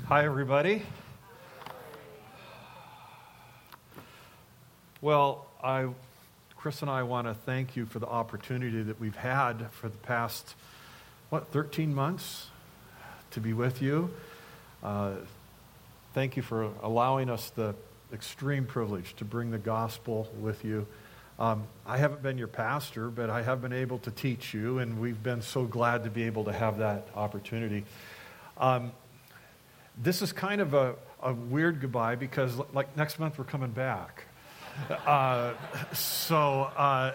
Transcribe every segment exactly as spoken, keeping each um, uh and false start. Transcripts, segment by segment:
Hi, everybody. Well, I, Chris and I want to thank you for the opportunity that we've had for the past, what, thirteen months to be with you. Uh, thank you for allowing us the extreme privilege to bring the gospel with you. Um, I haven't been your pastor, but I have been able to teach you, and we've been so glad to be able to have that opportunity. Um, This is kind of a, a weird goodbye because, like, next month we're coming back. Uh, so uh,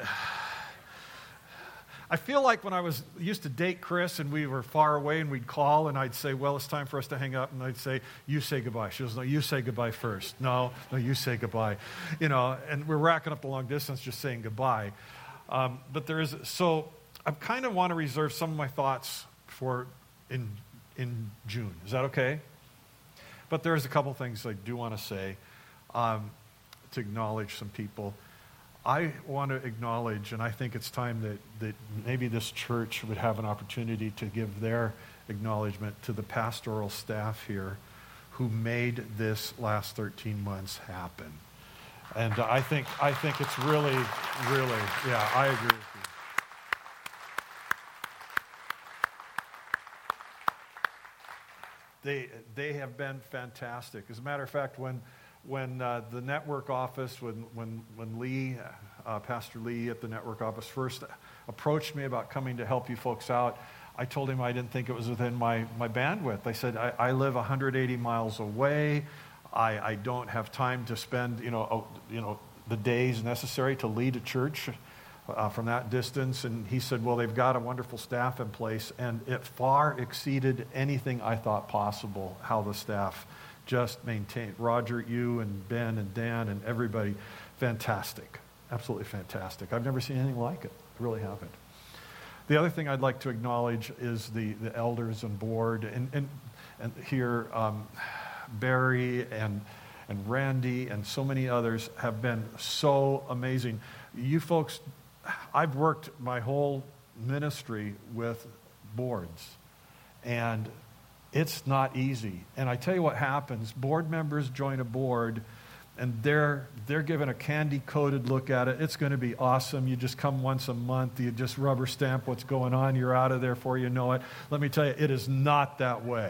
I feel like when I was used to date Chris and we were far away and we'd call and I'd say, well, it's time for us to hang up. And I'd say, you say goodbye. She goes, no, you say goodbye first. No, no, you say goodbye. You know, and we're racking up the long distance just saying goodbye. Um, but there is, so I kind of want to reserve some of my thoughts for in in June. Is that okay? But there's a couple things I do want to say um, to acknowledge some people. I want to acknowledge, and I think it's time that, that maybe this church would have an opportunity to give their acknowledgement to the pastoral staff here who made this last thirteen months happen. And I think I think it's really, really, yeah, I agree with you. They they have been fantastic. As a matter of fact, when when uh, the network office, when when when Lee, uh, Pastor Lee at the network office first approached me about coming to help you folks out, I told him I didn't think it was within my, my bandwidth. I said, I, I live one hundred eighty miles away. I, I don't have time to spend you know uh, you know the days necessary to lead a church Uh, from that distance. And he said, well, they've got a wonderful staff in place, and it far exceeded anything I thought possible, how the staff just maintained. Roger, you and Ben and Dan and everybody, fantastic, absolutely fantastic. I've never seen anything like it, I really haven't. The other thing I'd like to acknowledge is the, the elders and board, and, and, and here, um, Barry and and Randy and so many others have been so amazing. You folks, I've worked my whole ministry with boards, and it's not easy. And I tell you what happens, board members join a board, and they're they're given a candy-coated look at it. It's going to be awesome. You just come once a month. You just rubber stamp what's going on. You're out of there before you know it. Let me tell you, it is not that way.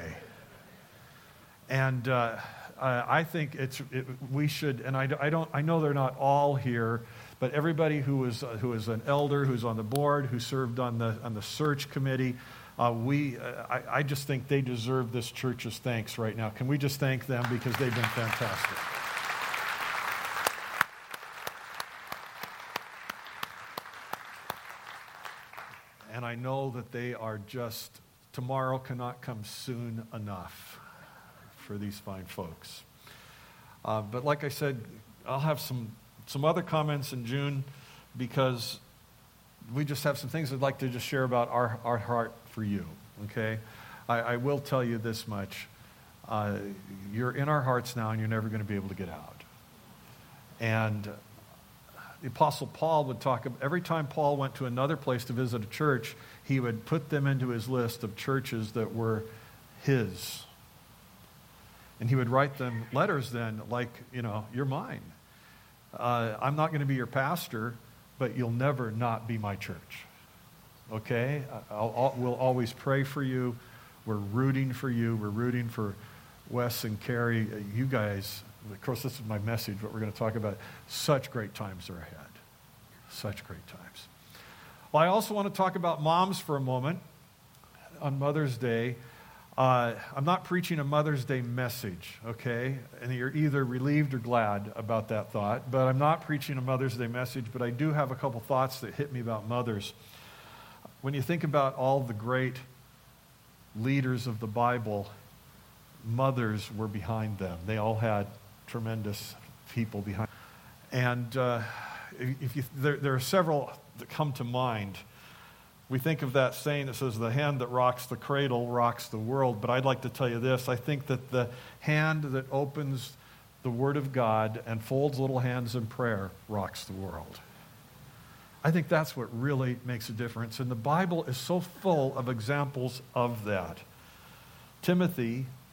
And uh, I think it's it, we should, and I, I don't I know they're not all here, but everybody who is uh, who is an elder, who's on the board, who served on the on the search committee, uh, we uh, I, I just think they deserve this church's thanks right now. Can we just thank them because they've been fantastic? And I know that they are just, tomorrow cannot come soon enough for these fine folks. Uh, but like I said, I'll have some some other comments in June because we just have some things I'd like to just share about our, our heart for you, okay? I, I will tell you this much. Uh, you're in our hearts now, and you're never going to be able to get out. And the Apostle Paul would talk, every time Paul went to another place to visit a church, he would put them into his list of churches that were his. And he would write them letters then like, you know, you're mine. Uh, I'm not going to be your pastor, but you'll never not be my church. Okay? I'll, I'll, we'll always pray for you. We're rooting for you. We're rooting for Wes and Carrie. You guys, of course, this is my message, what we're going to talk about. Such great times are ahead. Such great times. Well, I also want to talk about moms for a moment on Mother's Day. Uh, I'm not preaching a Mother's Day message, okay? And you're either relieved or glad about that thought. But I'm not preaching a Mother's Day message, but I do have a couple thoughts that hit me about mothers. When you think about all the great leaders of the Bible, mothers were behind them. They all had tremendous people behind them. And uh, if you, there, there are several that come to mind. We think of that saying that says, the hand that rocks the cradle rocks the world. But I'd like to tell you this. I think that the hand that opens the Word of God and folds little hands in prayer rocks the world. I think that's what really makes a difference. And the Bible is so full of examples of that. Timothy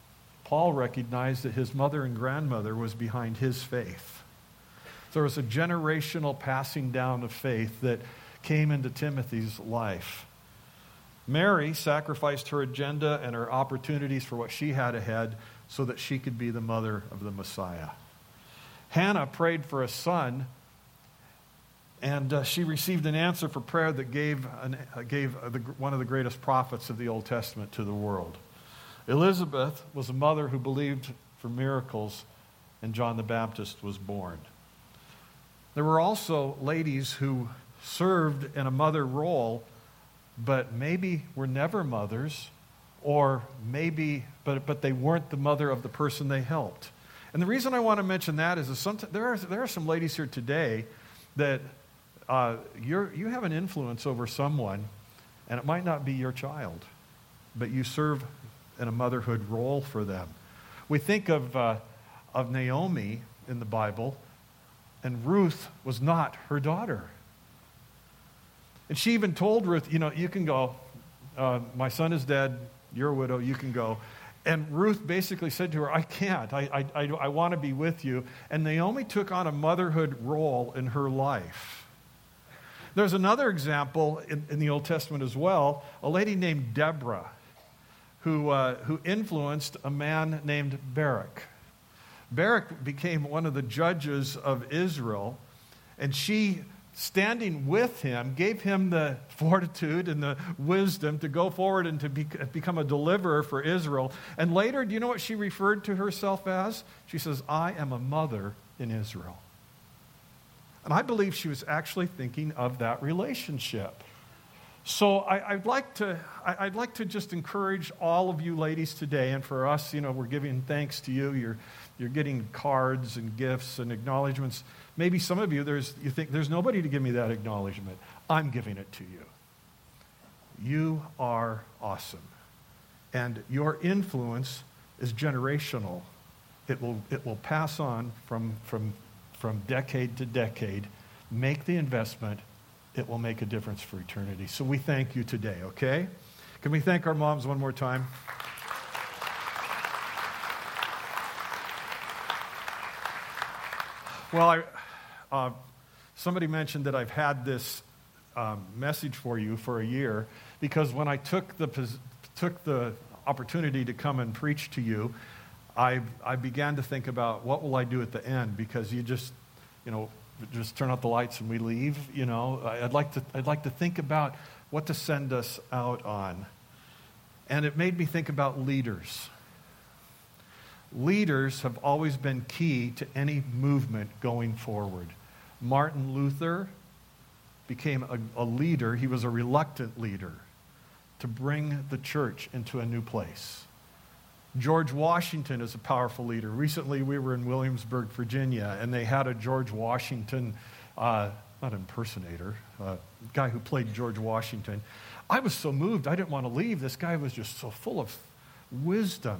Paul recognized that his mother and grandmother was behind his faith. There was a generational passing down of faith that came into Timothy's life. Mary sacrificed her agenda and her opportunities for what she had ahead so that she could be the mother of the Messiah. Hannah prayed for a son, and uh, she received an answer for prayer that gave, an, uh, gave uh, the, one of the greatest prophets of the Old Testament to the world. Elizabeth was a mother who believed for miracles, and John the Baptist was born. There were also ladies who served in a mother role, but maybe were never mothers, or maybe, but, but they weren't the mother of the person they helped. And the reason I want to mention that is that sometimes, there are, there are some ladies here today that uh, you're, you have an influence over someone, and it might not be your child, but you serve in a motherhood role for them. We think of, uh, of Naomi in the Bible, and Ruth was not her daughter. And she even told Ruth, you know, you can go. Uh, my son is dead. You're a widow. You can go. And Ruth basically said to her, I can't. I, I, I, I want to be with you. And Naomi took on a motherhood role in her life. There's another example in, in the Old Testament as well, a lady named Deborah, who, uh, who influenced a man named Barak. Barak became one of the judges of Israel, and she, standing with him, gave him the fortitude and the wisdom to go forward and to be, become a deliverer for Israel. And later, do you know what she referred to herself as? She says, I am a mother in Israel. And I believe she was actually thinking of that relationship. So I, I'd like to I, I'd like to just encourage all of you ladies today, and for us, you know, we're giving thanks to you. You're you're getting cards and gifts and acknowledgments. Maybe some of you, there's you think there's nobody to give me that acknowledgement. I'm giving it to you. You are awesome, and your influence is generational. It will it will pass on from from from decade to decade. Make the investment. It will make a difference for eternity. So we thank you today, okay? Can we thank our moms one more time? Well, I, uh, somebody mentioned that I've had this um, message for you for a year because when I took the took the opportunity to come and preach to you, I I began to think about what will I do at the end, because you just, you know, just turn out the lights and we leave, you know. I'd like to I'd like to think about what to send us out on. And it made me think about leaders. Leaders have always been key to any movement going forward. Martin Luther became a, a leader. He was a reluctant leader to bring the church into a new place. George Washington is a powerful leader. Recently, we were in Williamsburg, Virginia, and they had a George Washington, uh, not impersonator, uh, guy who played George Washington. I was so moved, I didn't want to leave. This guy was just so full of wisdom.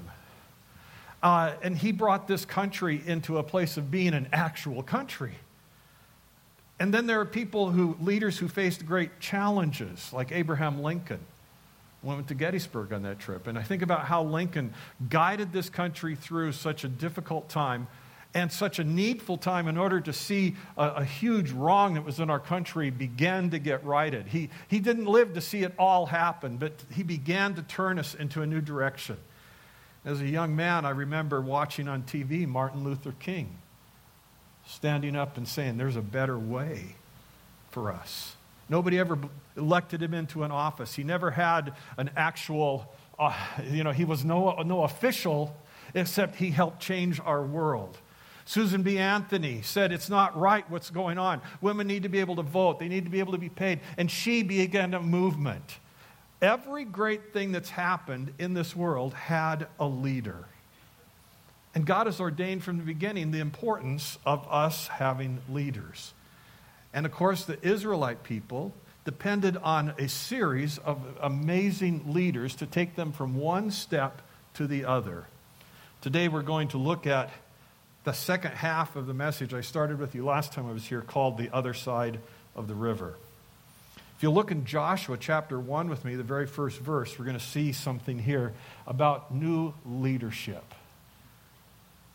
Uh, and he brought this country into a place of being an actual country. And then there are people who, leaders who faced great challenges, like Abraham Lincoln. Went to Gettysburg on that trip. And I think about how Lincoln guided this country through such a difficult time and such a needful time in order to see a, a huge wrong that was in our country begin to get righted. He, he didn't live to see it all happen, but he began to turn us into a new direction. As a young man, I remember watching on T V Martin Luther King standing up and saying, there's a better way for us. Nobody ever elected him into an office. He never had an actual, uh, you know, he was no, no official, except he helped change our world. Susan B. Anthony said, it's not right what's going on. Women need to be able to vote. They need to be able to be paid. And she began a movement. Every great thing that's happened in this world had a leader. And God has ordained from the beginning the importance of us having leaders. And of course, the Israelite people depended on a series of amazing leaders to take them from one step to the other. Today we're going to look at the second half of the message I started with you last time I was here, called The Other Side of the River. If you look in Joshua chapter one with me, the very first verse, we're going to see something here about new leadership.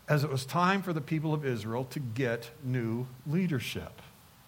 as it was time for the people of Israel to get new leadership.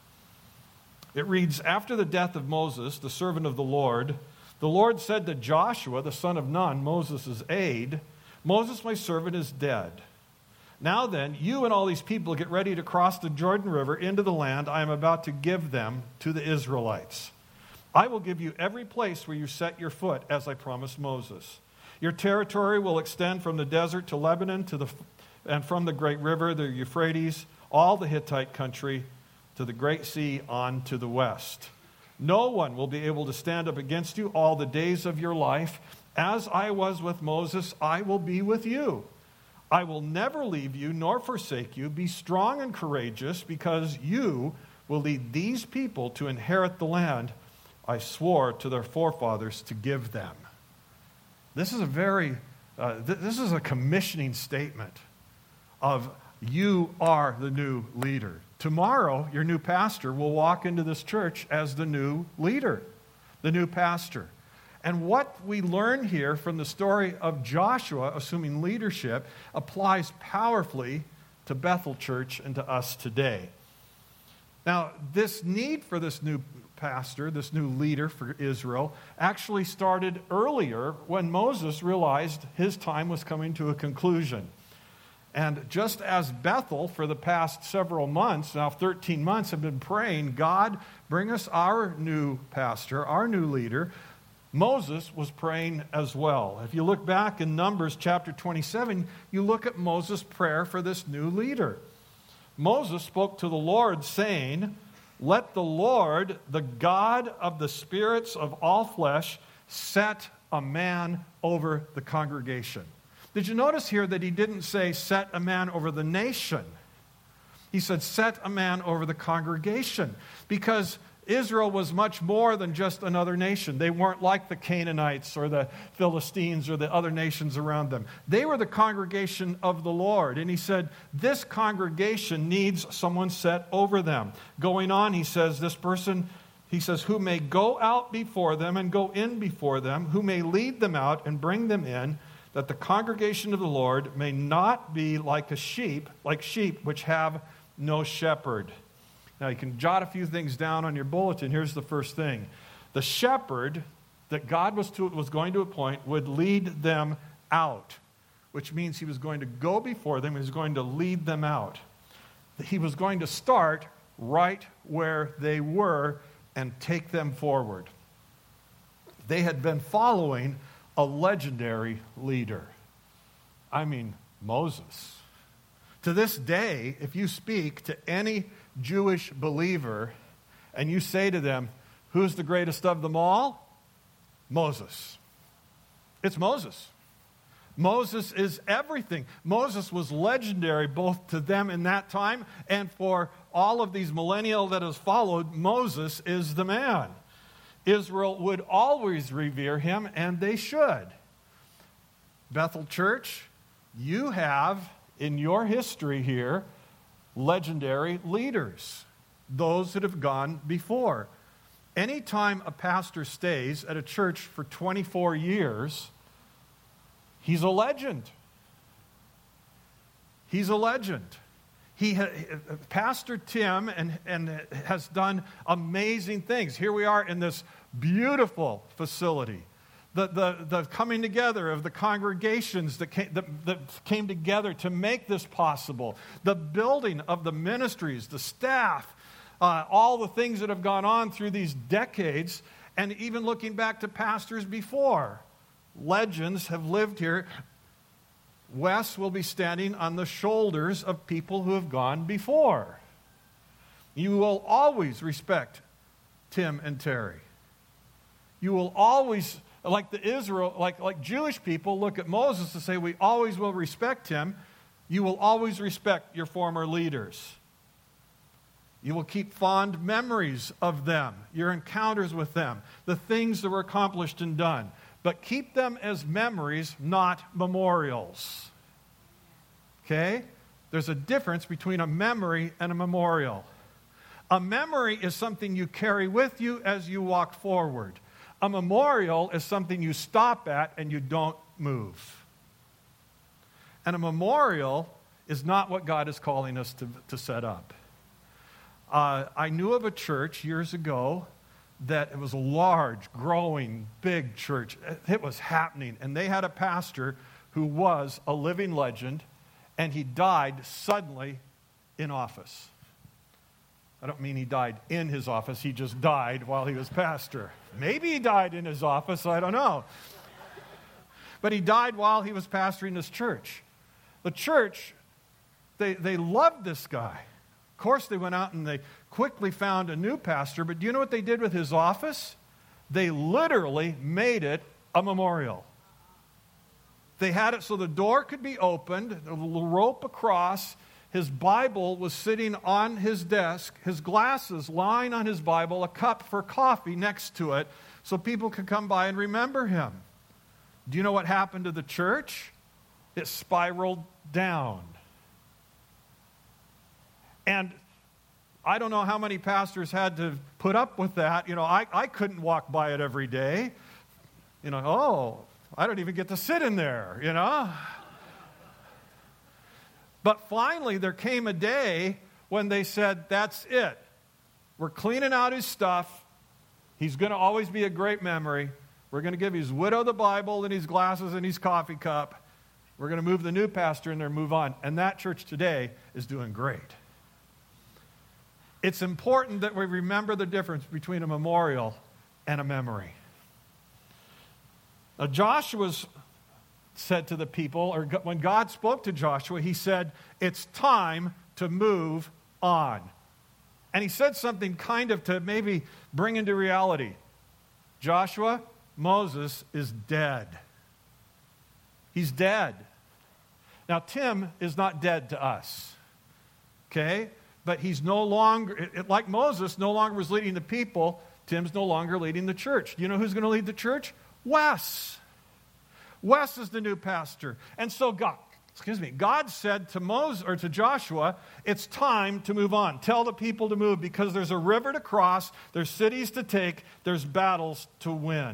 It reads, after the death of Moses, the servant of the Lord, the Lord said to Joshua, the son of Nun, Moses' aide, Moses, my servant, is dead. Now then, you and all these people get ready to cross the Jordan River into the land I am about to give them to the Israelites. I will give you every place where you set your foot, as I promised Moses. Your territory will extend from the desert to Lebanon to the, and from the great river, the Euphrates, all the Hittite country, to the great sea on to the west. No one will be able to stand up against you all the days of your life. As I was with Moses, I will be with you. I will never leave you nor forsake you. Be strong and courageous, because you will lead these people to inherit the land I swore to their forefathers to give them. This is a very, uh, th- this is a commissioning statement of you are the new leader. Tomorrow, your new pastor will walk into this church as the new leader, the new pastor. And what we learn here from the story of Joshua assuming leadership applies powerfully to Bethel Church and to us today. Now, this need for this new pastor, this new leader for Israel, actually started earlier when Moses realized his time was coming to a conclusion. And just as Bethel, for the past several months, now thirteen months, have been praying, God, bring us our new pastor, our new leader, Moses was praying as well. If you look back in Numbers chapter twenty-seven, you look at Moses' prayer for this new leader. Moses spoke to the Lord saying, let the Lord, the God of the spirits of all flesh, set a man over the congregation. Did you notice here that he didn't say set a man over the nation? He said set a man over the congregation, because Israel was much more than just another nation. They weren't like the Canaanites or the Philistines or the other nations around them. They were the congregation of the Lord. And he said, this congregation needs someone set over them. Going on, he says, this person, he says, who may go out before them and go in before them, who may lead them out and bring them in, that the congregation of the Lord may not be like a sheep, like sheep which have no shepherd. Now, you can jot a few things down on your bulletin. Here's the first thing. The shepherd that God was, to, was going to appoint would lead them out, which means he was going to go before them. He was going to lead them out. He was going to start right where they were and take them forward. They had been following a legendary leader. I mean, Moses. To this day, if you speak to any Jewish believer and you say to them, who's the greatest of them all? Moses. It's Moses. Moses is everything. Moses was legendary both to them in that time and for all of these millennia that has followed. Moses is the man. Israel would always revere him, and they should. Bethel Church, you have in your history here legendary leaders, those that have gone before. Anytime a pastor stays at a church for twenty-four years, he's a legend. He's a legend. He, Pastor Tim and, and has done amazing things. Here we are in this beautiful facility. The, the, the coming together of the congregations that came, that, that came together to make this possible. The building of the ministries, the staff, uh, all the things that have gone on through these decades, and even looking back to pastors before. Legends have lived here. Wes will be standing on the shoulders of people who have gone before. You will always respect Tim and Terry. You will always, like the Israel, like, like Jewish people look at Moses and say, we always will respect him. You will always respect your former leaders. You will keep fond memories of them, your encounters with them, the things that were accomplished and done. But keep them as memories, not memorials. Okay? There's a difference between a memory and a memorial. A memory is something you carry with you as you walk forward. A memorial is something you stop at and you don't move. And a memorial is not what God is calling us to, to set up. Uh, I knew of a church years ago that it was a large, growing, big church. It was happening. And they had a pastor who was a living legend, and he died suddenly in office. I don't mean he died in his office. He just died while he was pastor. Maybe he died in his office. I don't know. But he died while he was pastoring this church. The church, they, they loved this guy. Of course, they went out and they quickly found a new pastor. But do you know what they did with his office? They literally made it a memorial. They had it so the door could be opened, a little rope across. His Bible was sitting on his desk, his glasses lying on his Bible, a cup for coffee next to it, so people could come by and remember him. Do you know what happened to the church? It spiraled down. And I don't know how many pastors had to put up with that. You know, I, I couldn't walk by it every day. You know, oh, I don't even get to sit in there, you know. But finally, there came a day when they said, that's it. We're cleaning out his stuff. He's going to always be a great memory. We're going to give his widow the Bible and his glasses and his coffee cup. We're going to move the new pastor in there and move on. And that church today is doing great. It's important that we remember the difference between a memorial and a memory. Now, Joshua's said to the people, or when God spoke to Joshua, he said, it's time to move on. And he said something kind of to maybe bring into reality. Joshua, Moses is dead. He's dead. Now, Tim is not dead to us. Okay? But he's no longer, it, it, like Moses, no longer was leading the people. Tim's no longer leading the church. Do you know who's going to lead the church? Wes. Wes is the new pastor. And so God, excuse me, God said to Moses or to Joshua, it's time to move on. Tell the people to move because there's a river to cross, there's cities to take, there's battles to win.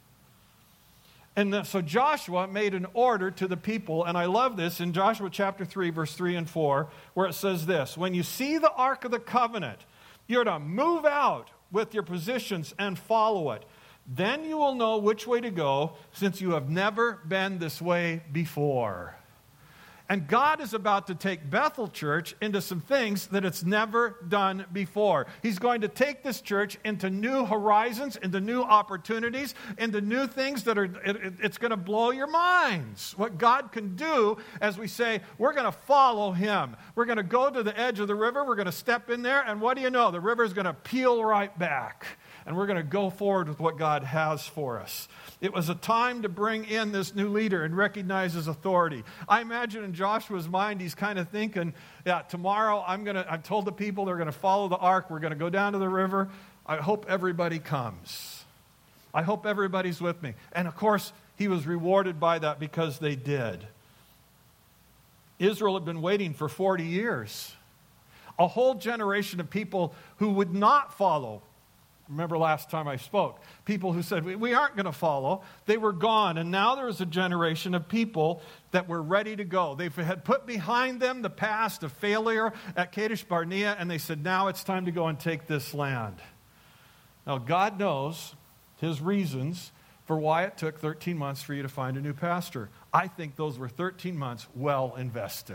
And the, so Joshua made an order to the people, and I love this in Joshua chapter three, verse three and four, where it says this, when you see the Ark of the Covenant, you're to move out with your positions and follow it. Then you will know which way to go, since you have never been this way before. And God is about to take Bethel Church into some things that it's never done before. He's going to take this church into new horizons, into new opportunities, into new things that are, it, it, it's going to blow your minds. What God can do as we say, we're going to follow Him. We're going to go to the edge of the river, we're going to step in there, and what do you know? The river is going to peel right back. And we're going to go forward with what God has for us. It was a time to bring in this new leader and recognize his authority. I imagine in Joshua's mind, he's kind of thinking, yeah, tomorrow I'm going to, I've told the people they're going to follow the ark. We're going to go down to the river. I hope everybody comes. I hope everybody's with me. And of course, he was rewarded by that because they did. Israel had been waiting for forty years. A whole generation of people who would not follow. Remember last time I spoke, people who said, we aren't going to follow. They were gone, and now there is a generation of people that were ready to go. They had put behind them the past of failure at Kadesh Barnea, and they said, now it's time to go and take this land. Now, God knows His reasons for why it took thirteen months for you to find a new pastor. I think those were thirteen months well invested.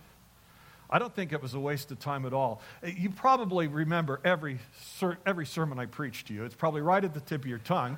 I don't think it was a waste of time at all. You probably remember every ser- every sermon I preached to you. It's probably right at the tip of your tongue.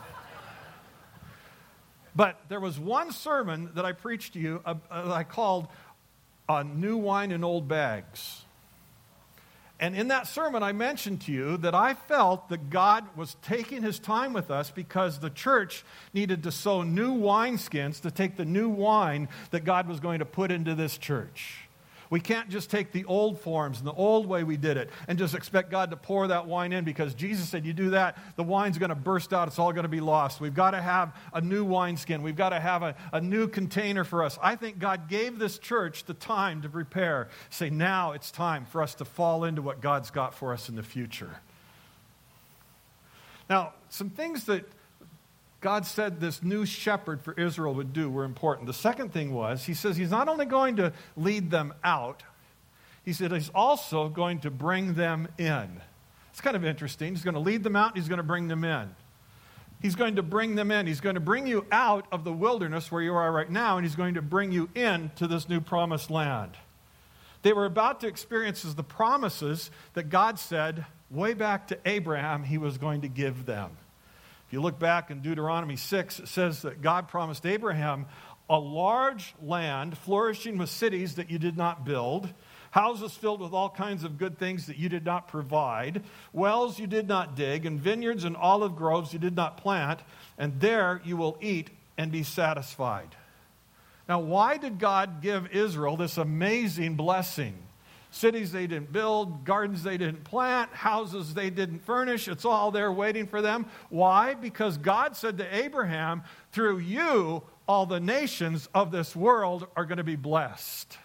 But there was one sermon that I preached to you uh, uh, I called uh, New Wine in Old Bags. And in that sermon, I mentioned to you that I felt that God was taking His time with us because the church needed to sow new wineskins to take the new wine that God was going to put into this church. We can't just take the old forms and the old way we did it and just expect God to pour that wine in because Jesus said, you do that, the wine's going to burst out. It's all going to be lost. We've got to have a new wineskin. We've got to have a, a new container for us. I think God gave this church the time to prepare. Say, now it's time for us to fall into what God's got for us in the future. Now, some things that God said this new shepherd for Israel would do were important. The second thing was, he says he's not only going to lead them out, he said he's also going to bring them in. It's kind of interesting. He's going to lead them out, and he's going to bring them in. He's going to bring them in. He's going to bring you out of the wilderness where you are right now, and he's going to bring you into this new promised land. They were about to experience the promises that God said way back to Abraham he was going to give them. If you look back in Deuteronomy six, it says that God promised Abraham a large land flourishing with cities that you did not build, houses filled with all kinds of good things that you did not provide, wells you did not dig, and vineyards and olive groves you did not plant, and there you will eat and be satisfied. Now, why did God give Israel this amazing blessing? Cities they didn't build, gardens they didn't plant, houses they didn't furnish. It's all there waiting for them. Why? Because God said to Abraham, through you, all the nations of this world are going to be blessed.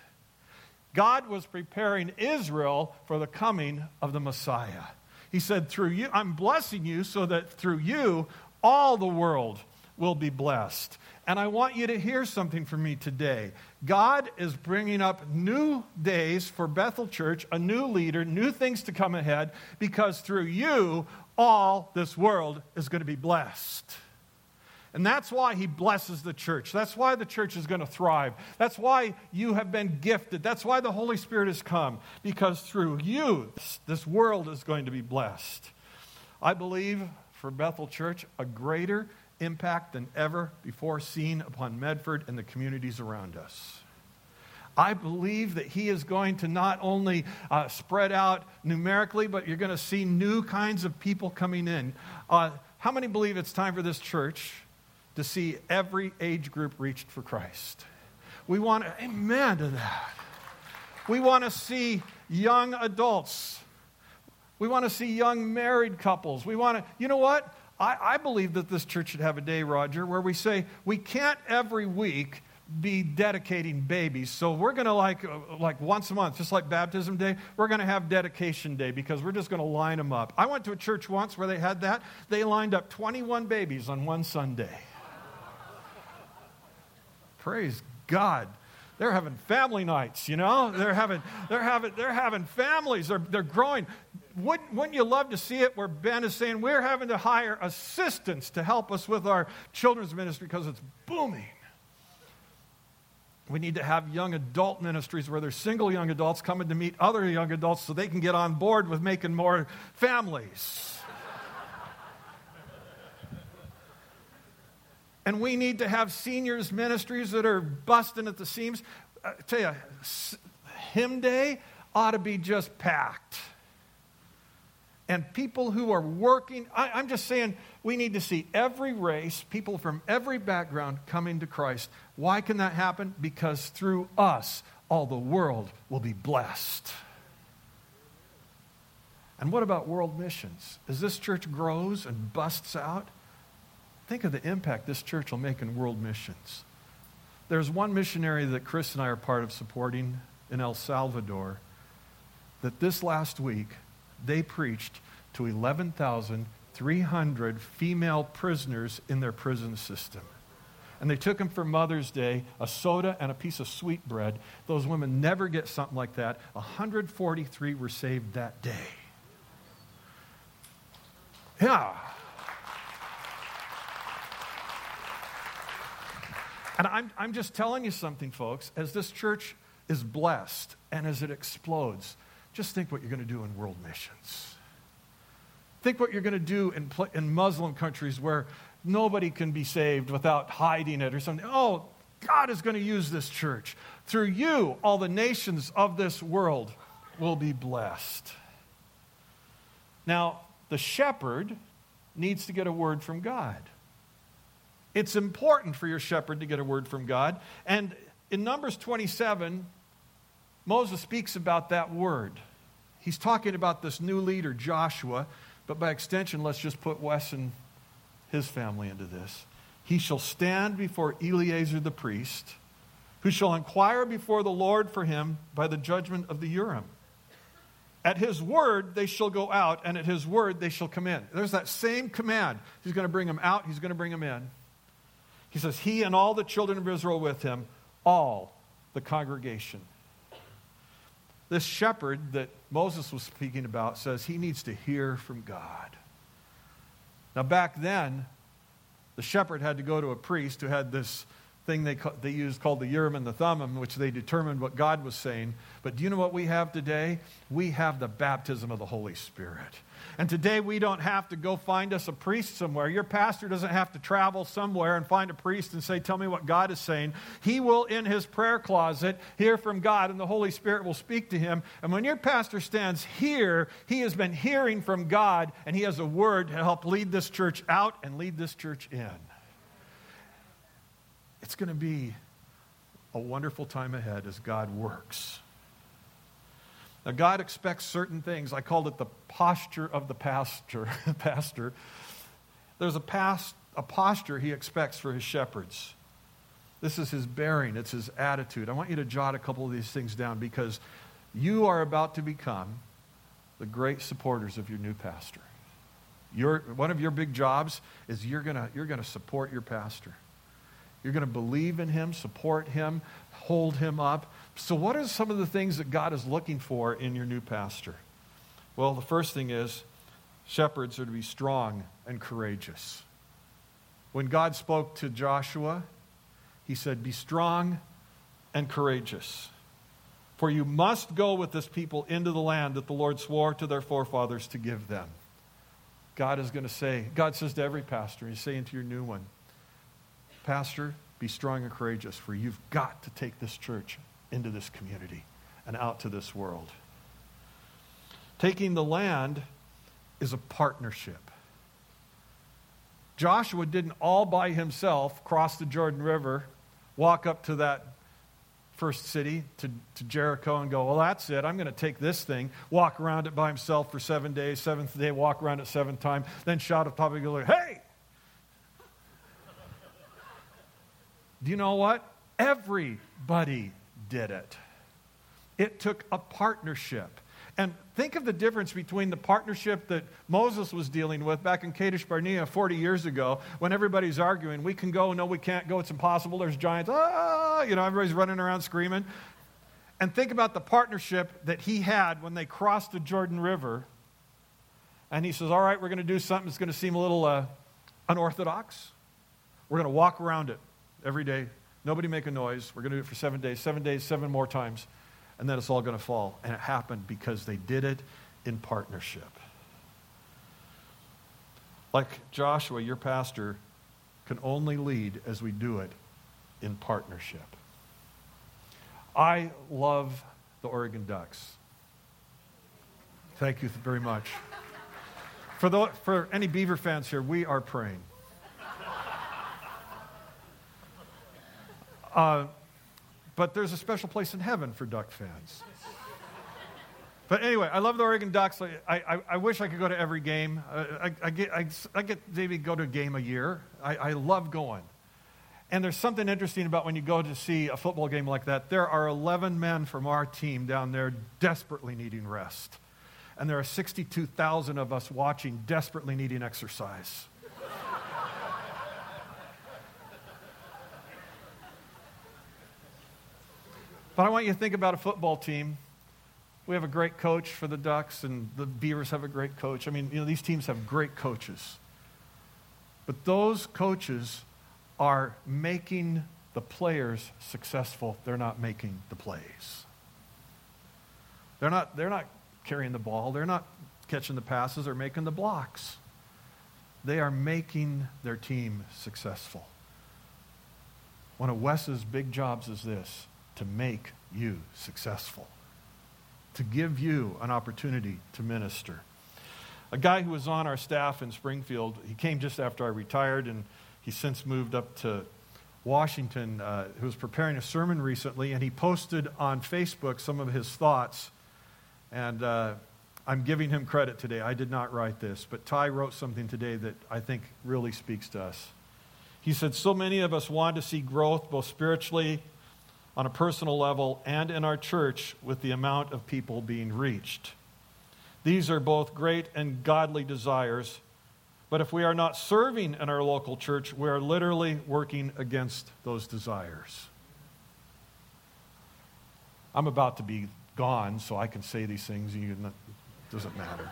God was preparing Israel for the coming of the Messiah. He said, through you, I'm blessing you so that through you, all the world will be blessed. And I want you to hear something from me today. God is bringing up new days for Bethel Church, a new leader, new things to come ahead, because through you, all this world is going to be blessed. And that's why he blesses the church. That's why the church is going to thrive. That's why you have been gifted. That's why the Holy Spirit has come, because through you, this world is going to be blessed. I believe for Bethel Church, a greater impact than ever before seen upon Medford and the communities around us. I believe that he is going to not only uh, spread out numerically, but you're going to see new kinds of people coming in. Uh, how many believe it's time for this church to see every age group reached for Christ? We want to, amen to that. We want to see young adults. We want to see young married couples. We want to, you know what? I, I believe that this church should have a day, Roger, where we say we can't every week be dedicating babies. So we're going to like, like once a month, just like baptism day, we're going to have dedication day because we're just going to line them up. I went to a church once where they had that. They lined up twenty-one babies on one Sunday. Praise God. They're having family nights, you know? They're having, they're having, they're having families. They're, they're growing. Wouldn't, wouldn't you love to see it where Ben is saying we're having to hire assistants to help us with our children's ministry because it's booming? We need to have young adult ministries where there's single young adults coming to meet other young adults so they can get on board with making more families. And we need to have seniors ministries that are busting at the seams. I tell you, hymn day ought to be just packed. And people who are working, I, I'm just saying, we need to see every race, people from every background coming to Christ. Why can that happen? Because through us, all the world will be blessed. And what about world missions? As this church grows and busts out, think of the impact this church will make in world missions. There's one missionary that Chris and I are part of supporting in El Salvador that this last week they preached to eleven thousand three hundred female prisoners in their prison system. And they took them for Mother's Day, a soda and a piece of sweet bread. Those women never get something like that. one hundred forty-three were saved that day. Yeah. And I'm, I'm just telling you something, folks. As this church is blessed and as it explodes, just think what you're going to do in world missions. Think what you're going to do in, in Muslim countries where nobody can be saved without hiding it or something. Oh, God is going to use this church. Through you, all the nations of this world will be blessed. Now, the shepherd needs to get a word from God. It's important for your shepherd to get a word from God. And in Numbers twenty-seven, Moses speaks about that word. He's talking about this new leader, Joshua, but by extension, let's just put Wes and his family into this. He shall stand before Eleazar the priest, who shall inquire before the Lord for him by the judgment of the Urim. At his word, they shall go out, and at his word, they shall come in. There's that same command. He's going to bring them out. He's going to bring them in. He says, he and all the children of Israel with him, all the congregation. This shepherd that Moses was speaking about says he needs to hear from God. Now, back then, the shepherd had to go to a priest who had this thing they, they used called the Urim and the Thummim, which they determined what God was saying. But do you know what we have today? We have the baptism of the Holy Spirit. And today we don't have to go find us a priest somewhere. Your pastor doesn't have to travel somewhere and find a priest and say, tell me what God is saying. He will, in his prayer closet, hear from God, and the Holy Spirit will speak to him. And when your pastor stands here, he has been hearing from God, and he has a word to help lead this church out and lead this church in. It's going to be a wonderful time ahead as God works. Now, God expects certain things. I called it the posture of the pastor. pastor. There's a, past, a posture he expects for his shepherds. This is his bearing. It's his attitude. I want you to jot a couple of these things down because you are about to become the great supporters of your new pastor. Your, one of your big jobs is you're going you're going to support your pastor. You're going to believe in him, support him, hold him up. So what are some of the things that God is looking for in your new pastor? Well, the first thing is shepherds are to be strong and courageous. When God spoke to Joshua, he said, be strong and courageous. For you must go with this people into the land that the Lord swore to their forefathers to give them. God is going to say, God says to every pastor, he's saying to your new one, Pastor, be strong and courageous, for you've got to take this church into this community and out to this world. Taking the land is a partnership. Joshua didn't all by himself cross the Jordan River, walk up to that first city, to, to Jericho, and go, well, that's it. I'm going to take this thing, walk around it by himself for seven days, seventh day, walk around it seven times, then shout at the top of the go, hey! Do you know what? Everybody did it. It took a partnership. And think of the difference between the partnership that Moses was dealing with back in Kadesh Barnea forty years ago when everybody's arguing, we can go, no, we can't go, it's impossible, there's giants, ah, you know, everybody's running around screaming. And think about the partnership that he had when they crossed the Jordan River. And he says, all right, we're going to do something that's going to seem a little uh, unorthodox. We're going to walk around it every day. Nobody make a noise. We're going to do it for seven days, seven days, seven more times. And then it's all going to fall. And it happened because they did it in partnership. Like Joshua, your pastor, can only lead as we do it in partnership. I love the Oregon Ducks. Thank you very much. For, the, for any Beaver fans here, we are praying. Uh, but there's a special place in heaven for Duck fans. But anyway, I love the Oregon Ducks. I, I, I wish I could go to every game. I, I, I get I, I get maybe go to a game a year. I, I love going. And there's something interesting about when you go to see a football game like that. There are eleven men from our team down there desperately needing rest. And there are sixty-two thousand of us watching desperately needing exercise. But I want you to think about a football team. We have a great coach for the Ducks, and the Beavers have a great coach. I mean, you know, these teams have great coaches. But those coaches are making the players successful. They're not making the plays. They're not, they're not carrying the ball. They're not catching the passes or making the blocks. They are making their team successful. One of Wes's big jobs is this: to make you successful, to give you an opportunity to minister. A guy who was on our staff in Springfield, he came just after I retired, and he's since moved up to Washington, uh, who was preparing a sermon recently, and he posted on Facebook some of his thoughts. And uh, I'm giving him credit today. I did not write this, but Ty wrote something today that I think really speaks to us. He said, so many of us want to see growth both spiritually, on a personal level, and in our church with the amount of people being reached. These are both great and godly desires. But if we are not serving in our local church, we are literally working against those desires. I'm about to be gone, so I can say these things. It doesn't matter.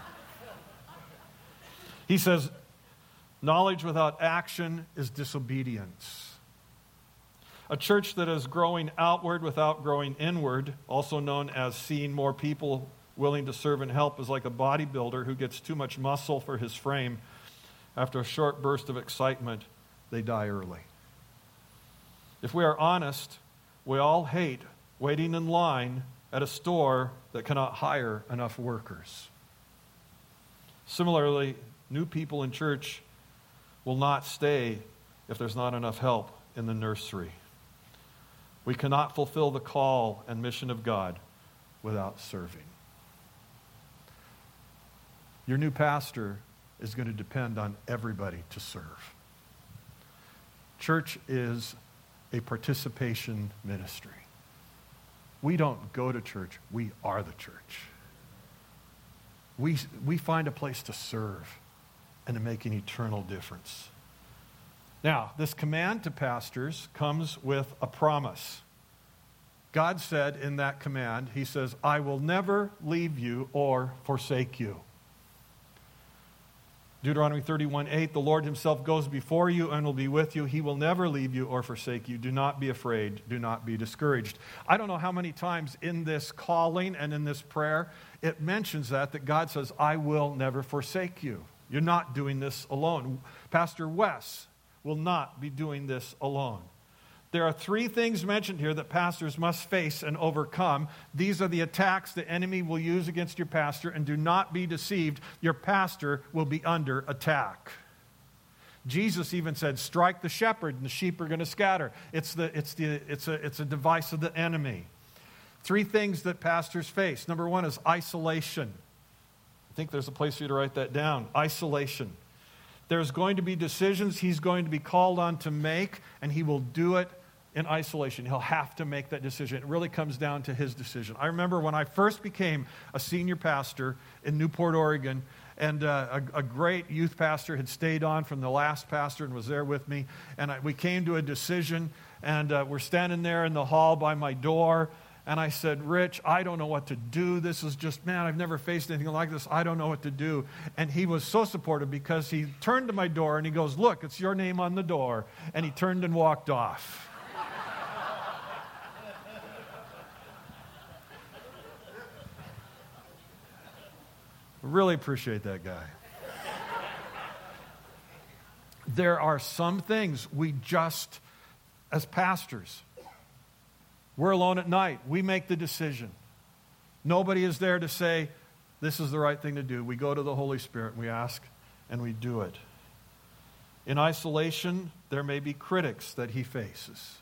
He says, knowledge without action is disobedience. A church that is growing outward without growing inward, also known as seeing more people willing to serve and help, is like a bodybuilder who gets too much muscle for his frame. After a short burst of excitement, they die early. If we are honest, we all hate waiting in line at a store that cannot hire enough workers. Similarly, new people in church will not stay if there's not enough help in the nursery. We cannot fulfill the call and mission of God without serving. Your new pastor is going to depend on everybody to serve. Church is a participation ministry. We don't go to church, we are the church. We, we find a place to serve and to make an eternal difference. Now, this command to pastors comes with a promise. God said in that command, He says, I will never leave you or forsake you. Deuteronomy thirty-one eight, the Lord Himself goes before you and will be with you. He will never leave you or forsake you. Do not be afraid. Do not be discouraged. I don't know how many times in this calling and in this prayer it mentions that, that God says, I will never forsake you. You're not doing this alone. Pastor Wes will not be doing this alone. There are three things mentioned here that pastors must face and overcome. These are the attacks the enemy will use against your pastor, and do not be deceived. Your pastor will be under attack. Jesus even said, strike the shepherd and the sheep are going to scatter. It's, the, it's, the, it's, a, it's a device of the enemy. Three things that pastors face. Number one is isolation. I think there's a place for you to write that down. Isolation. There's going to be decisions he's going to be called on to make, and he will do it in isolation. He'll have to make that decision. It really comes down to his decision. I remember when I first became a senior pastor in Newport, Oregon, and uh, a, a great youth pastor had stayed on from the last pastor and was there with me, and I, we came to a decision, and uh, we're standing there in the hall by my door, and I said, Rich, I don't know what to do. This is just, man, I've never faced anything like this. I don't know what to do. And he was so supportive because he turned to my door and he goes, look, it's your name on the door. And he turned and walked off. Really appreciate that guy. There are some things we just, as pastors, we're alone at night. We make the decision. Nobody is there to say, this is the right thing to do. We go to the Holy Spirit, we ask, and we do it. In isolation, there may be critics that he faces.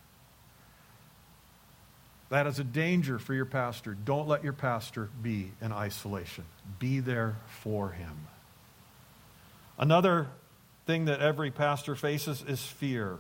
That is a danger for your pastor. Don't let your pastor be in isolation. Be there for him. Another thing that every pastor faces is fear.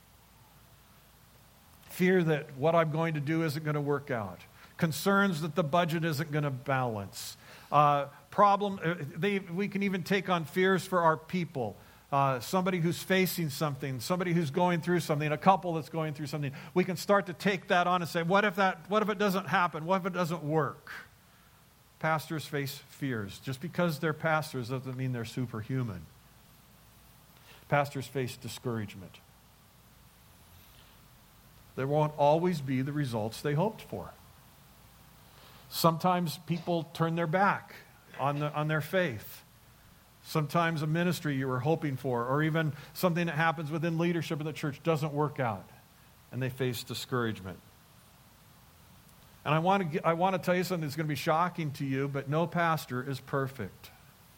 Fear that what I'm going to do isn't going to work out. Concerns that the budget isn't going to balance. Uh, problem, they, we can even take on fears for our people. Uh, somebody who's facing something, somebody who's going through something, a couple that's going through something. We can start to take that on and say, what if that? What if it doesn't happen? What if it doesn't work? Pastors face fears. Just because they're pastors doesn't mean they're superhuman. Pastors face discouragement. There won't always be the results they hoped for. Sometimes people turn their back on, the, on their faith. Sometimes a ministry you were hoping for, or even something that happens within leadership in the church doesn't work out, and they face discouragement. And I want to, I want to tell you something that's going to be shocking to you, but no pastor is perfect.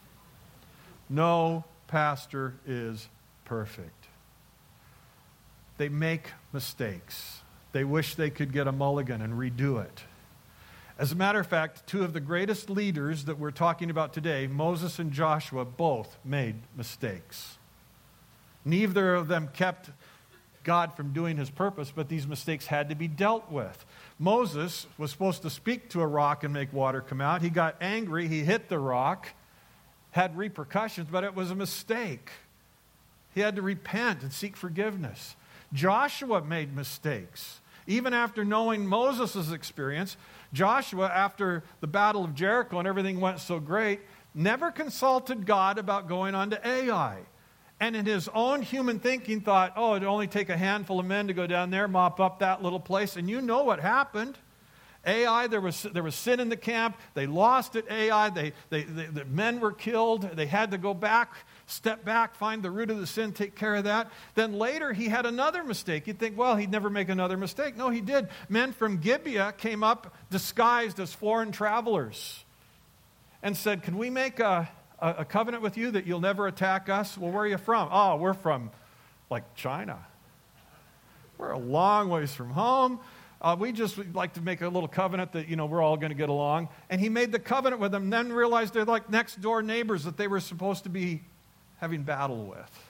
No pastor is perfect. They make mistakes. They wish they could get a mulligan and redo it. As a matter of fact, two of the greatest leaders that we're talking about today, Moses and Joshua, both made mistakes. Neither of them kept God from doing his purpose, but these mistakes had to be dealt with. Moses was supposed to speak to a rock and make water come out. He got angry. He hit the rock, had repercussions, but it was a mistake. He had to repent and seek forgiveness. Joshua made mistakes. Even after knowing Moses' experience, Joshua, after the Battle of Jericho and everything went so great, never consulted God about going on to Ai. And in his own human thinking thought, oh, it'd only take a handful of men to go down there, mop up that little place. And you know what happened. Ai, there was there was sin in the camp. They lost at Ai. They, they, they, the men were killed. They had to go back, step back, find the root of the sin, take care of that. Then later he had another mistake. You'd think, well, he'd never make another mistake. No, he did. Men from Gibeah came up disguised as foreign travelers and said, can we make a, a, a covenant with you that you'll never attack us? Well, where are you from? Oh, we're from, like, China. We're a long ways from home. Uh, we just would like to make a little covenant that, you know, we're all going to get along. And he made the covenant with them, then realized they're like next door neighbors that they were supposed to be having battle with.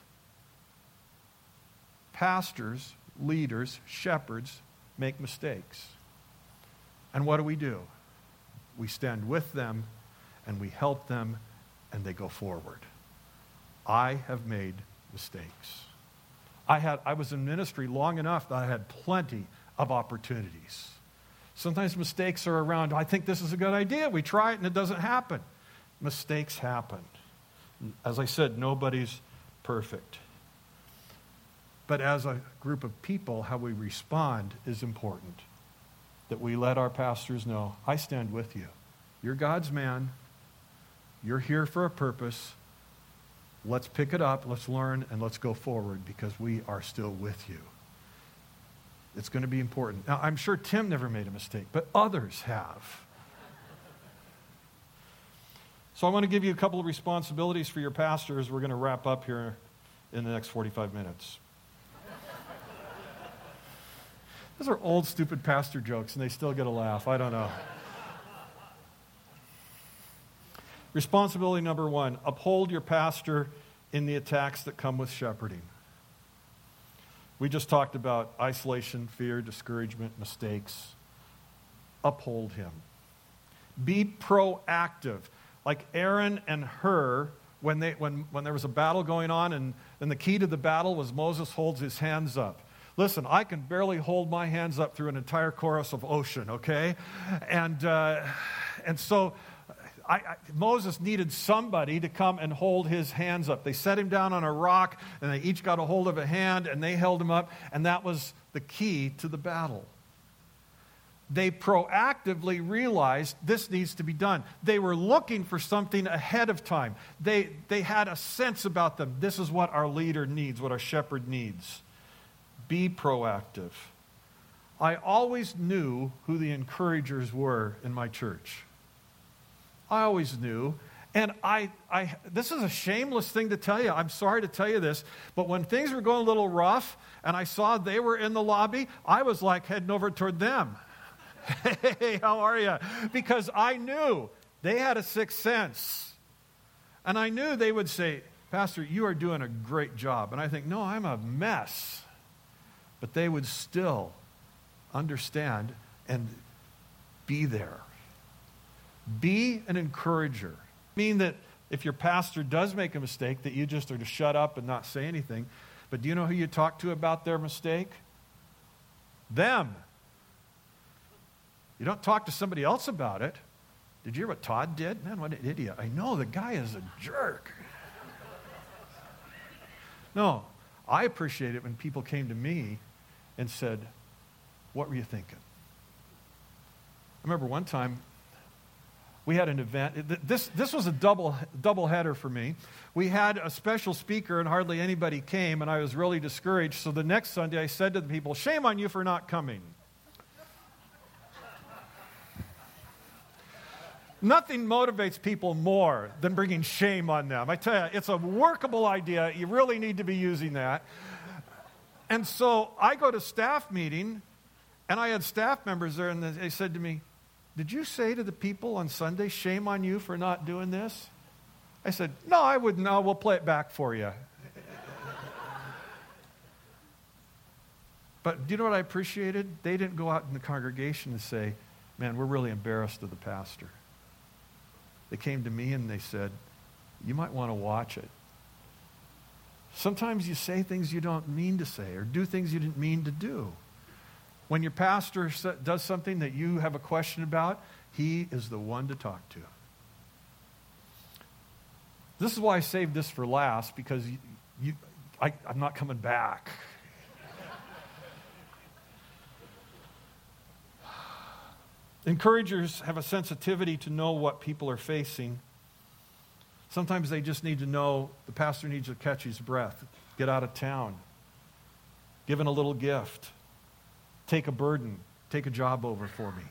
Pastors, leaders, shepherds make mistakes. And what do we do? We stand with them and we help them and they go forward. I have made mistakes. I had I was in ministry long enough that I had plenty of opportunities. Sometimes mistakes are around. I think this is a good idea. We try it and it doesn't happen. Mistakes happen. As I said, nobody's perfect. But as a group of people, how we respond is important. That we let our pastors know, I stand with you. You're God's man. You're here for a purpose. Let's pick it up, let's learn, and let's go forward because we are still with you. It's going to be important. Now, I'm sure Tim never made a mistake, but others have. So I want to give you a couple of responsibilities for your pastors. We're going to wrap up here in the next forty-five minutes. Those are old, stupid pastor jokes, and they still get a laugh. I don't know. Responsibility number one, uphold your pastor in the attacks that come with shepherding. We just talked about isolation, fear, discouragement, mistakes. Uphold him. Be proactive. Like Aaron and Hur, when, they, when, when there was a battle going on, and, and the key to the battle was Moses holds his hands up. Listen, I can barely hold my hands up through an entire chorus of ocean, okay? And, uh, and so I, I, Moses needed somebody to come and hold his hands up. They set him down on a rock, and they each got a hold of a hand, and they held him up, and that was the key to the battle. They proactively realized this needs to be done. They were looking for something ahead of time. They, they had a sense about them. This is what our leader needs, what our shepherd needs. Be proactive. I always knew who the encouragers were in my church. I always knew. And I, I, this is a shameless thing to tell you. I'm sorry to tell you this. But when things were going a little rough and I saw they were in the lobby, I was like heading over toward them. Hey, how are you? Because I knew they had a sixth sense. And I knew they would say, Pastor, you are doing a great job. And I think, no, I'm a mess. But they would still understand and be there. Be an encourager. I mean that if your pastor does make a mistake, that you just are to shut up and not say anything. But do you know who you talk to about their mistake? Them. You don't talk to somebody else about it. Did you hear what Todd did? Man, what an idiot. I know, the guy is a jerk. No, I appreciate it when people came to me and said, what were you thinking? I remember one time, we had an event. This, this was a double, double header for me. We had a special speaker and hardly anybody came, and I was really discouraged. So the next Sunday I said to the people, shame on you for not coming. Nothing motivates people more than bringing shame on them. I tell you, it's a workable idea. You really need to be using that. And so I go to staff meeting, and I had staff members there, and they said to me, did you say to the people on Sunday, shame on you for not doing this? I said, no, I wouldn't. No, we'll play it back for you. But do you know what I appreciated? They didn't go out in the congregation and say, man, we're really embarrassed of the pastor. They came to me and they said, you might want to watch it. Sometimes you say things you don't mean to say or do things you didn't mean to do. When your pastor does something that you have a question about, he is the one to talk to. This is why I saved this for last, because you, you, I, I'm not coming back. Encouragers have a sensitivity to know what people are facing. Sometimes they just need to know the pastor needs to catch his breath, get out of town, give him a little gift, take a burden, take a job over for me.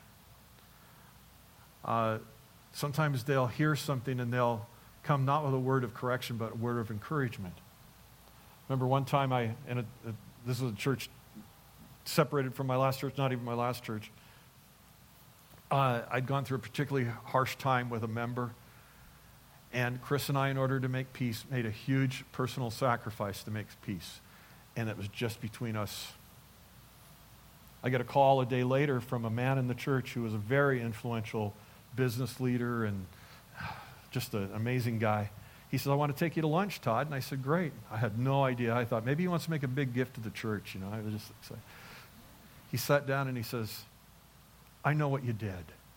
Uh, sometimes they'll hear something and they'll come not with a word of correction, but a word of encouragement. Remember one time I, in a, a, this was a church separated from my last church, not even my last church. Uh, I'd gone through a particularly harsh time with a member, and Chris and I, in order to make peace, made a huge personal sacrifice to make peace, and it was just between us. I got a call a day later from a man in the church who was a very influential business leader and just an amazing guy. He said, I want to take you to lunch, Todd. And I said, great. I had no idea. I thought maybe he wants to make a big gift to the church. You know, I was just excited. He sat down and he says, I know what you did.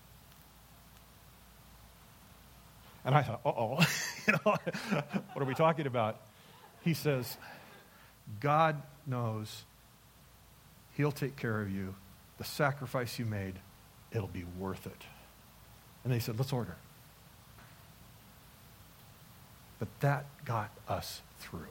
And I thought, uh-oh, you know, what are we talking about? He says, God knows He'll take care of you. The sacrifice you made, it'll be worth it. And they said, let's order. But that got us through.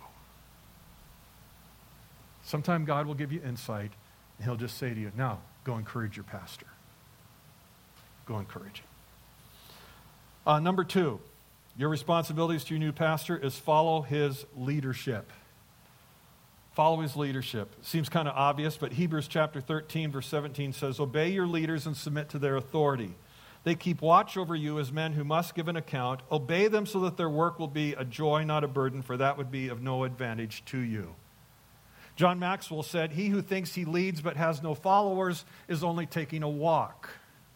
Sometime God will give you insight, and He'll just say to you, now, go encourage your pastor. Go encourage him. Uh, number two, your responsibilities to your new pastor is follow his leadership. Follow his leadership. Seems kind of obvious, but Hebrews chapter thirteen, verse seventeen says, obey your leaders and submit to their authority. They keep watch over you as men who must give an account. Obey them so that their work will be a joy, not a burden, for that would be of no advantage to you. John Maxwell said, he who thinks he leads but has no followers is only taking a walk.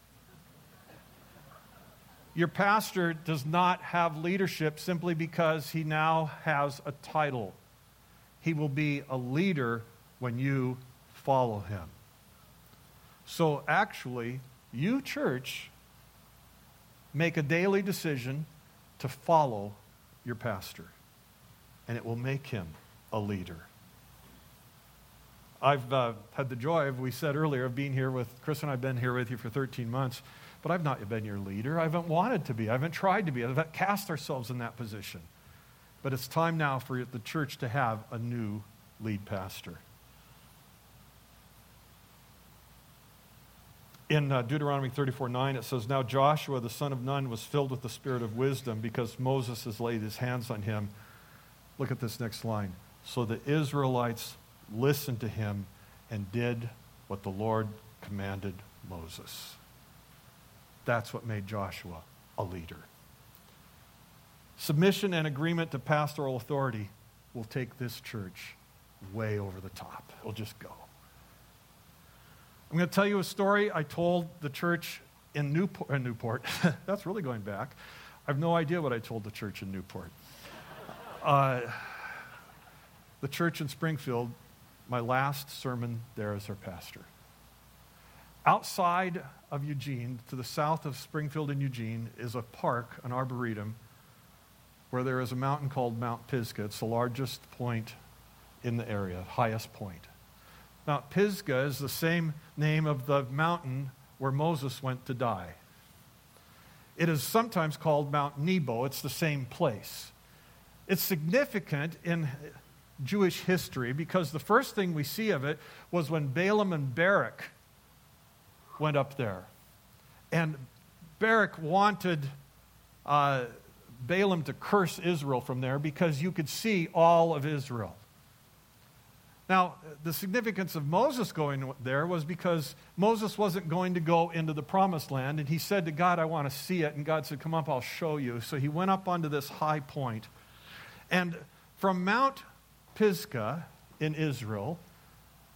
Your pastor does not have leadership simply because he now has a title. He will be a leader when you follow him. So actually, you, church, make a daily decision to follow your pastor, and it will make him a leader. I've uh, had the joy, of, we said earlier, of being here with, Chris and I have been here with you for thirteen months, but I've not been your leader. I haven't wanted to be. I haven't tried to be. I've cast ourselves in that position. But it's time now for the church to have a new lead pastor. In uh, Deuteronomy thirty-four nine, it says, now Joshua, the son of Nun, was filled with the spirit of wisdom because Moses has laid his hands on him. Look at this next line. So the Israelites listened to him and did what the Lord commanded Moses. That's what made Joshua a leader. Submission and agreement to pastoral authority will take this church way over the top. It'll just go. I'm going to tell you a story I told the church in Newport. Uh, Newport. That's really going back. I have no idea what I told the church in Newport. Uh, the church in Springfield, my last sermon there as our pastor. Outside of Eugene, to the south of Springfield and Eugene, is a park, an arboretum, where there is a mountain called Mount Pisgah. It's the largest point in the area, highest point. Mount Pisgah is the same name of the mountain where Moses went to die. It is sometimes called Mount Nebo. It's the same place. It's significant in Jewish history because the first thing we see of it was when Balaam and Barak went up there. And Barak wanted uh, Balaam to curse Israel from there because you could see all of Israel. Now, the significance of Moses going there was because Moses wasn't going to go into the promised land, and he said to God, I want to see it. And God said, come up, I'll show you. So he went up onto this high point. And from Mount Pisgah in Israel,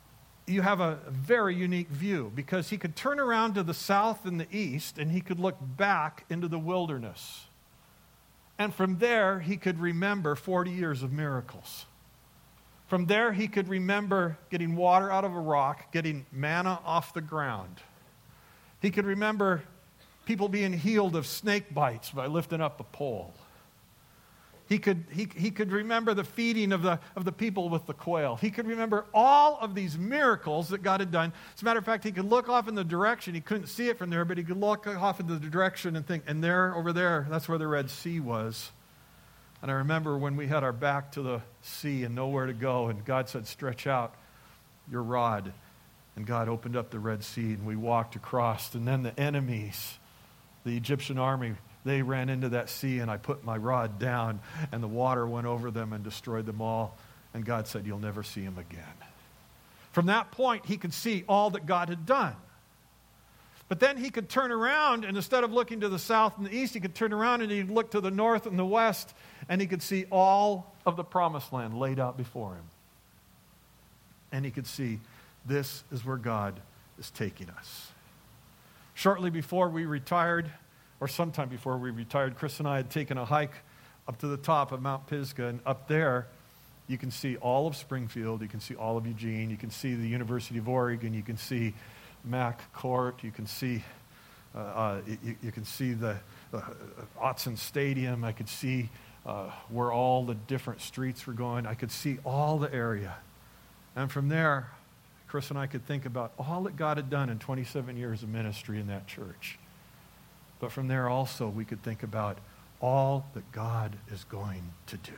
you have a very unique view, because he could turn around to the south and the east, and he could look back into the wilderness. And from there, he could remember forty years of miracles. From there, he could remember getting water out of a rock, getting manna off the ground. He could remember people being healed of snake bites by lifting up a pole. He could, he, he could remember the feeding of the, of the people with the quail. He could remember all of these miracles that God had done. As a matter of fact, he could look off in the direction. He couldn't see it from there, but he could look off in the direction and think, and there, over there, that's where the Red Sea was. And I remember when we had our back to the sea and nowhere to go, and God said, stretch out your rod. And God opened up the Red Sea, and we walked across. And then the enemies, the Egyptian army, they ran into that sea, and I put my rod down, and the water went over them and destroyed them all. And God said, you'll never see him again. From that point, he could see all that God had done. But then he could turn around, and instead of looking to the south and the east, he could turn around and he'd look to the north and the west, and he could see all of the promised land laid out before him. And he could see, this is where God is taking us. Shortly before we retired, or sometime before we retired, Chris and I had taken a hike up to the top of Mount Pisgah, and up there, you can see all of Springfield, you can see all of Eugene, you can see the University of Oregon, you can see Mac Court, you can see uh, uh, you, you can see the uh, Autzen Stadium, I could see uh, where all the different streets were going, I could see all the area. And from there, Chris and I could think about all that God had done in twenty-seven years of ministry in that church. But from there also, we could think about all that God is going to do.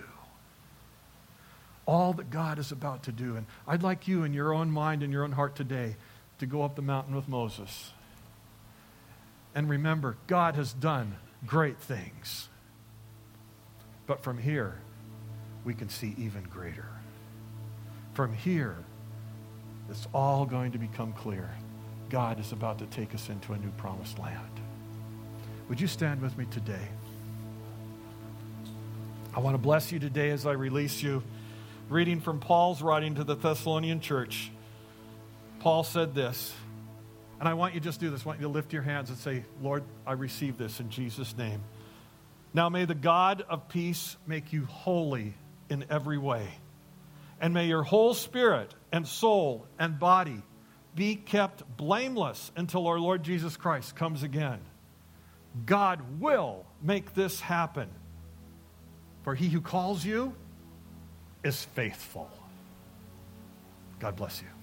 All that God is about to do. And I'd like you in your own mind and your own heart today to go up the mountain with Moses. And remember, God has done great things. But from here, we can see even greater. From here, it's all going to become clear. God is about to take us into a new promised land. Would you stand with me today? I want to bless you today as I release you. Reading from Paul's writing to the Thessalonian church. Paul said this, and I want you to just do this. I want you to lift your hands and say, Lord, I receive this in Jesus' name. Now may the God of peace make you holy in every way. And may your whole spirit and soul and body be kept blameless until our Lord Jesus Christ comes again. God will make this happen. For he who calls you is faithful. God bless you.